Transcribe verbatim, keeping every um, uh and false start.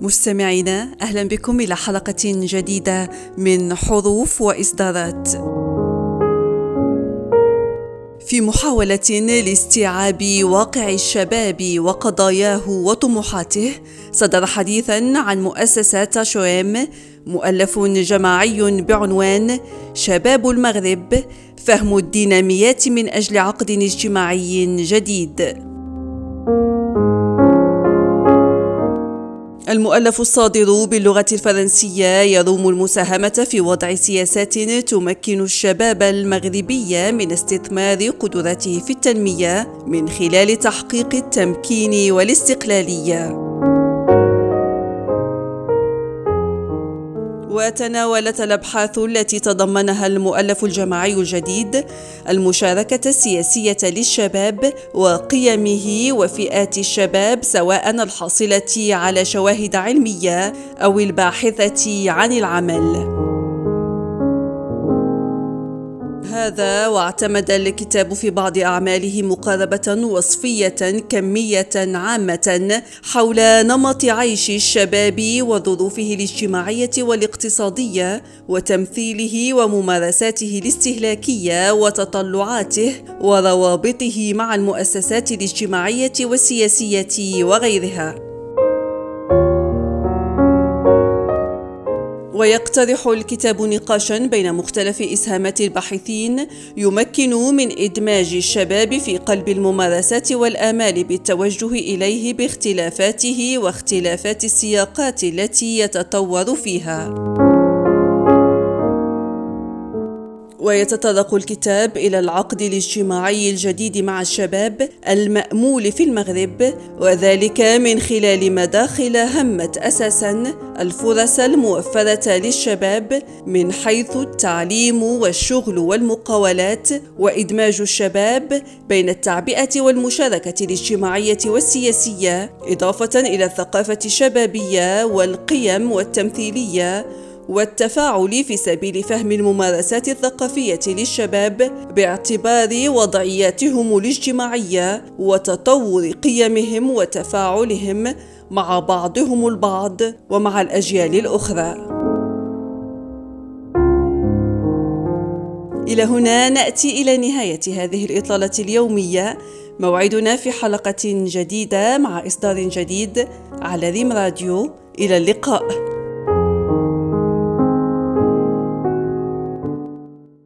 مستمعينا، أهلا بكم إلى حلقة جديدة من حروف وإصدارات. في محاولة لاستيعاب واقع الشباب وقضاياه وطموحاته، صدر حديثا عن مؤسسة شويم مؤلف جماعي بعنوان شباب المغرب، فهم الديناميات من أجل عقد اجتماعي جديد. المؤلف الصادر باللغة الفرنسية يروم المساهمة في وضع سياسات تمكن الشباب المغربي من استثمار قدراته في التنمية من خلال تحقيق التمكين والاستقلالية. وتناولت الأبحاث التي تضمنها المؤلف الجماعي الجديد المشاركة السياسية للشباب وقيمه وفئات الشباب، سواء الحاصلة على شواهد علمية أو الباحثة عن العمل. هذا واعتمد الكتاب في بعض أعماله مقاربة وصفية كمية عامة حول نمط عيش الشباب وظروفه الاجتماعية والاقتصادية وتمثيله وممارساته الاستهلاكية وتطلعاته وروابطه مع المؤسسات الاجتماعية والسياسية وغيرها. ويقترح الكتاب نقاشا بين مختلف إسهامات الباحثين يمكن من إدماج الشباب في قلب الممارسات والآمال بالتوجه إليه باختلافاته واختلافات السياقات التي يتطور فيها. ويتطرق الكتاب إلى العقد الاجتماعي الجديد مع الشباب المأمول في المغرب، وذلك من خلال مداخل همت أساساً الفرص الموفرة للشباب من حيث التعليم والشغل والمقاولات، وإدماج الشباب بين التعبئة والمشاركة الاجتماعية والسياسية، إضافة إلى الثقافة الشبابية والقيم والتمثيلية والتفاعل في سبيل فهم الممارسات الثقافية للشباب باعتبار وضعياتهم الاجتماعية وتطور قيمهم وتفاعلهم مع بعضهم البعض ومع الأجيال الأخرى. إلى هنا نأتي إلى نهاية هذه الإطلالة اليومية. موعدنا في حلقة جديدة مع إصدار جديد على ريم راديو. إلى اللقاء.